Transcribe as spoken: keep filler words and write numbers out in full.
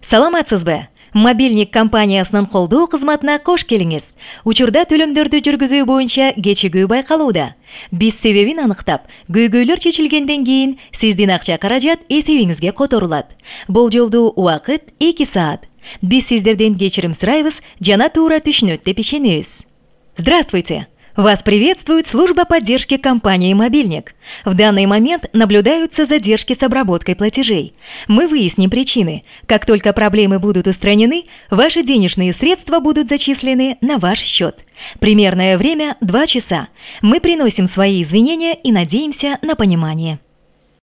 Саламатсызбы? Мобильник компаниясынын колдоо кызматына кош келиңиз. Учурда төлөмдөрдү жүргүзүү боюнча кечигүү байкалууда. Биз себебин аныктап, көйгөйлөр чечилгенден кийин сиздин акча каражат эсебиңизге которулат. Болжолдуу убакыт эки саат. Биз сиздерден кечирим сурайбыз жана туура түшүнөт деп ишенебиз. Здравствуйте! Вас приветствует служба поддержки компании «Мобильник». В данный момент наблюдаются задержки с обработкой платежей. Мы выясним причины. Как только проблемы будут устранены, ваши денежные средства будут зачислены на ваш счет. Примерное время – два часа. Мы приносим свои извинения и надеемся на понимание.